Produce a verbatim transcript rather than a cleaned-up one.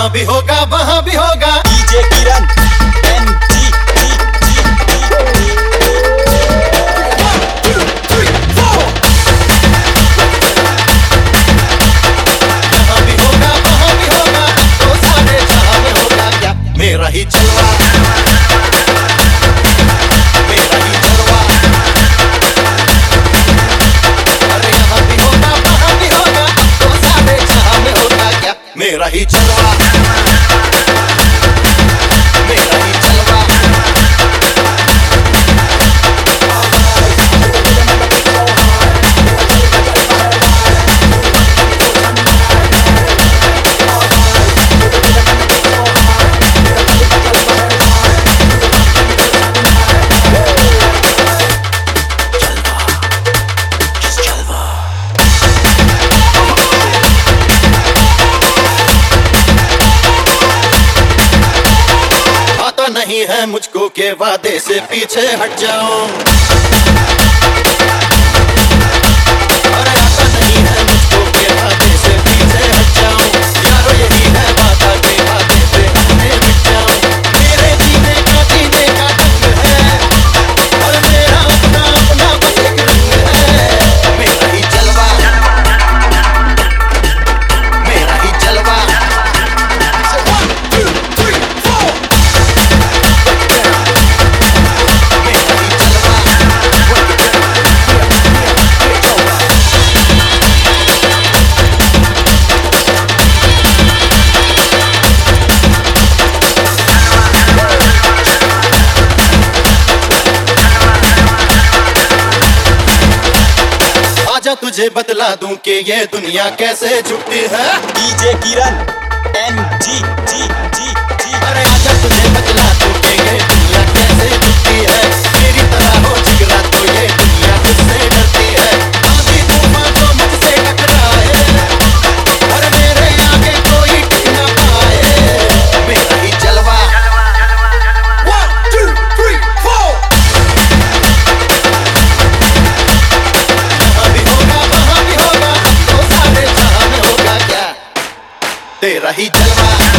भी होगा वहाँ भी होगा। डीजे किरण एनजी जहाँ भी होगा वहाँ भी होगा, तो सारे जहाँ में होगा क्या मेरा ही जलवा, मेरा ही जलवा। अरे यहाँ भी होगा वहाँ भी होगा, तो सारे जहाँ में होगा क्या मेरा ही जलवा, मेरा ही जलवा। नहीं है मुझको के वादे से पीछे हट जाऊं, अरे आता नहीं है मुझको के वादे से पीछे हट जाऊं। यारो यही है वादा के वादे पे मैं मिट जाऊं। मेरे जीने का जीने का ढंग है, और मेरा अपना अपना बस एक रंग है। मेरा ही जलवा, मेरा ही जलवा। आजा तुझे बतला दूं कि ये दुनिया कैसे झुकती है। डीजे किरण एनजी जी जी जी। अरे आजा तुझे बतला दूं कि ये दुनिया कैसे झुकती है। मेरी तरह हो जिगरा तो ये दुनिया तुझसे डरती है। आंधी तूफान जो मुझसे टकराए, और मेरे आगे कोई टिक ना पाए। मेरा ही जलवा। One, two, three, four। जहाँ भी होगा वहाँ भी होगा, तो सारे जहाँ में होगा क्या तेरा ही जलवा।